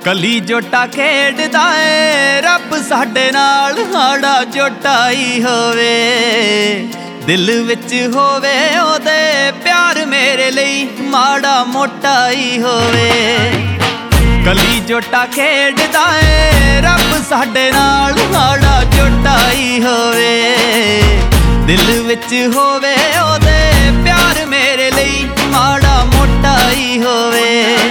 कली जोटा खेडदा ए रब साडे नाल हाड़ा जोटा ही होवे दिल विच होवे ओदे प्यार मेरे लई माड़ा मोटा ही होवे। कली जोटा खेडदा ए रब साडे नाल हाड़ा जोटा ही होवे दिल विच होवे ओदे प्यार मेरे लई माड़ा मोटा ही होवे।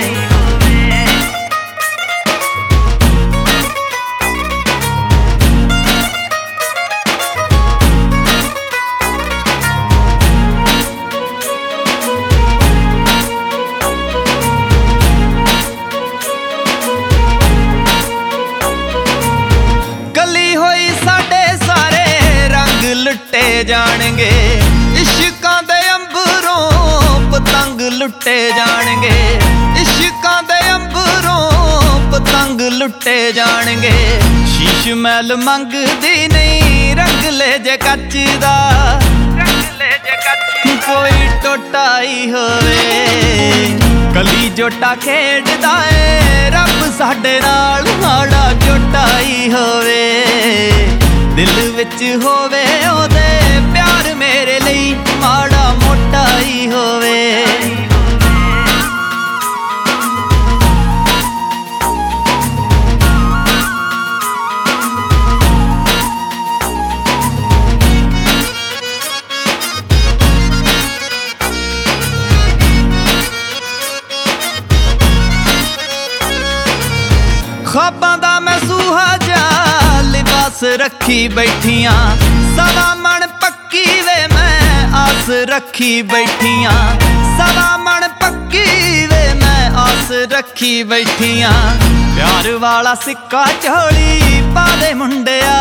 लुटे जाणगे इश्कां दे अंबरों पतंग लुटे जाणगे इश्कां दे अंबरों पतंग लुटे जाणगे। शीश महल मंगदी नहीं रंग ले जे कच दा कोई टोटा ही होवे। कली जोटा खेडदा ए रब साडे नाल हाड़ा जोटा ही होवे दिल विच होवे ओदे प्यार मेरे लई माड़ा मोटा ही होवे। ख्वाबां दा मैं सूहा जा लिबास रखी बैठियां सवा मन पक्की वे मैं आस रखी बैठियां सवा मन पक्की वे मैं आस रखी बैठियां। प्यार वाला सिक्का झोली पावे मुंडिया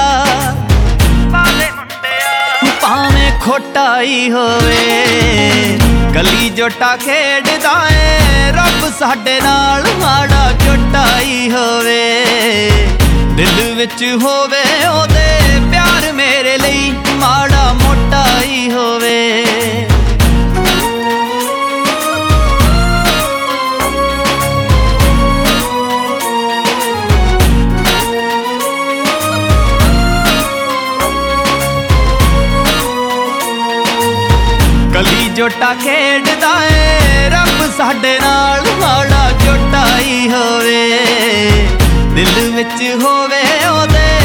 भावें खोटा ही होवे। कली जोटा खेडदा ए रब साडे नाल हाड़ा जोटा ही होवे दिल विच होवे ओदे प्यार मेरे लई माड़ा मोटा ही होवे। कली जोटा खेडदा ए रब साडे नाल हाड़ा जोटा ही होवे दिल विच होवे ओदे